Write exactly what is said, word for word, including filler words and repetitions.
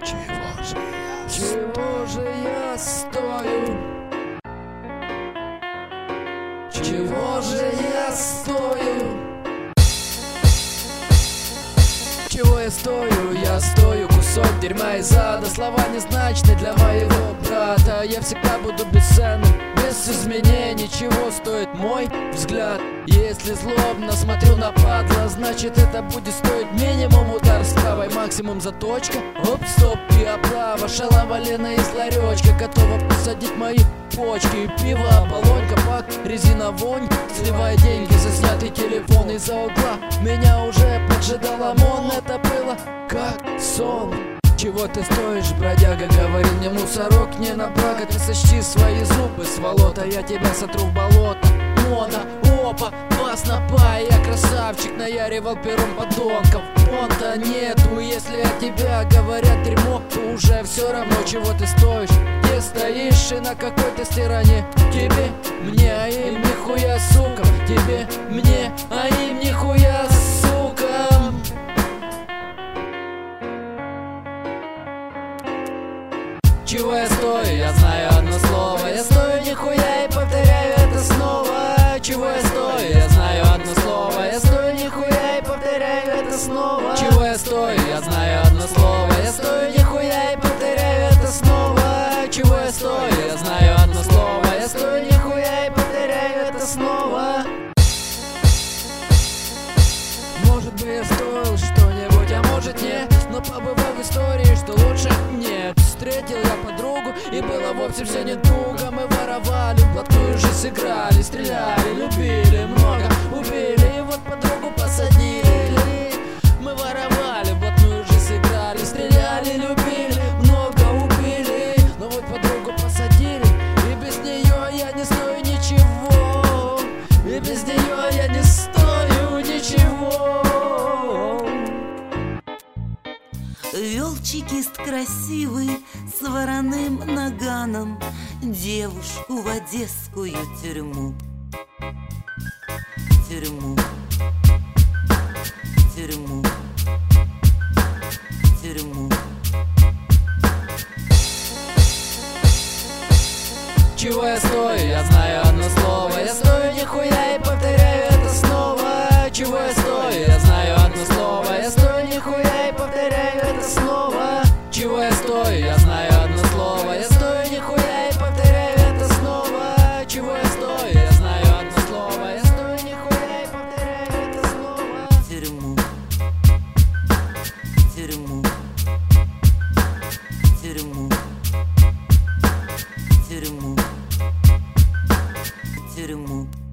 Чего же я Чего же я стою? Чего же я стою? Чего я стою? Я стою кусок дерьма из ада. Слова незначны для моего брата. Я всегда буду бесценным, без изменений. Чего стоит мой взгляд? Если злобно смотрю на падла, значит это будет стоить минимум удар с правой, максимум заточка. Оп, стоп и оправа. Шалава-лена из ларечка готова посадить мои почки. Пиво, полонька, пак, резина, вонь. Сливая деньги за снятый телефон из-за угла. Меня уже поджидал ОМОН. Это было как сон. Чего ты стоишь, бродяга, говорил мне мусорок. Не на благо, ты сочти свои зубы, сволота. Я тебя сотру в болото. Мода, опа, бас на пай. Я красавчик, наяривал пером подонков. Он-то нету, если от тебя говорят дерьмо, то уже все равно, чего ты стоишь. Где стоишь и на какой ты стороне? Тебе, мне, а им нихуя, сука. Тебе, мне, а им нихуя, сука. Чего я стою? Я знаю одно слово. Я стою нихуя и повторяю это снова. Чего я стою? Я знаю одно слово. Я стою нихуя и повторяю это снова. Чего я стою? Я знаю одно слово. Я стою нихуя и повторяю это снова. Чего я стою? Я знаю одно слово. Я стою нихуя и повторяю это снова. Может быть, я стоил что-нибудь, а может нет. Но побывал в истории, что лучше нет. Встретил я подругу, и было вовсе все не туго. Мы воровали, вплотную же сыграли, стреляли, любили, много убили. И вот подругу посадили. Мы воровали, вплотную же сыграли, стреляли, любили, много убили. Но вот подругу посадили, и без нее я не стою ничего. И без нее я не стою ничего. Вел чекист красивый с вороным наганом девушку в одесскую тюрьму. Тюрьму. Тюрьму. Тюрьму. Чего я стою? Я знаю одно слово. Я стою нихуя и повторяю это снова. Чего я стою? Я знаю одно слово. Я стою нихуя и повторяю это снова. Чего я стою? Я знаю одно слово. Я стою нихуя и повторяю это снова. Чего я стою? Я знаю одно слово. Я стою нихуя и повторяю это снова. Тюрьму. Тюрьму. Тюрьму. Тюрьму. Тюрьму.